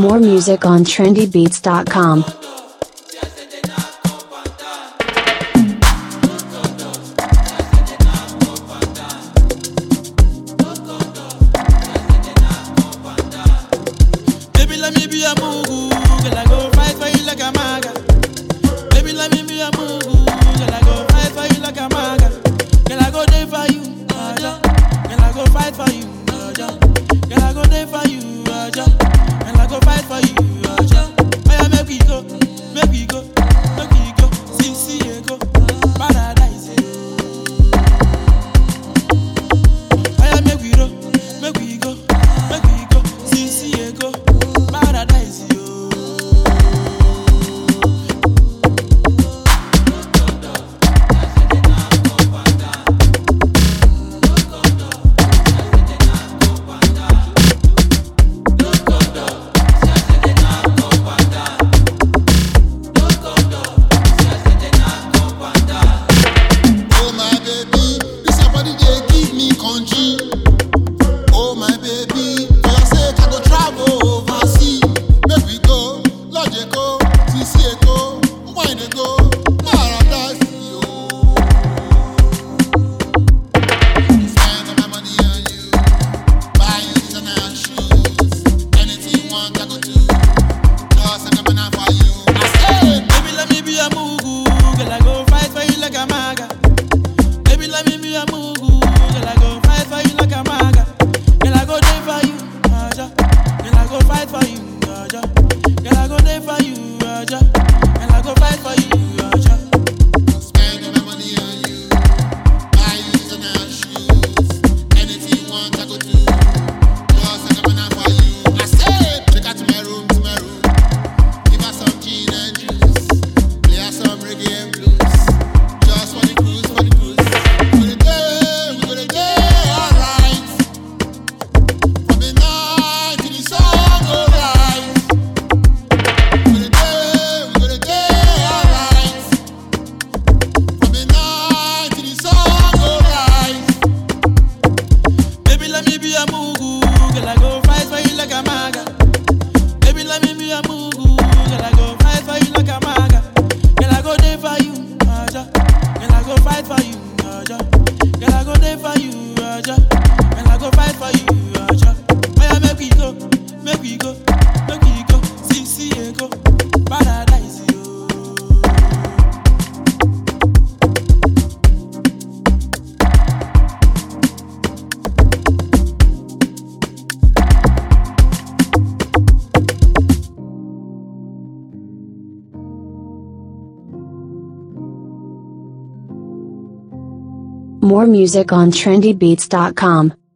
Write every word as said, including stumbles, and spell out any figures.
More music on trendy beats dot com. Baby, let me be a mugu, girl, I go fight for you like a maga. Baby, let me be a mugu, girl, I go fight for you like a maga. Girl, I go there for you, Aja. Girl, I go fight for you, Aja. Girl, I go there for you, Aja. Girl, I go fight for you, Aja. Oh yeah, make we go, make we go, make we go. See, see, yeah, go, paradise. Oh yeah, make we go, make we go, make we go. See, see, yeah, go, paradise. More music on trendy beats dot com.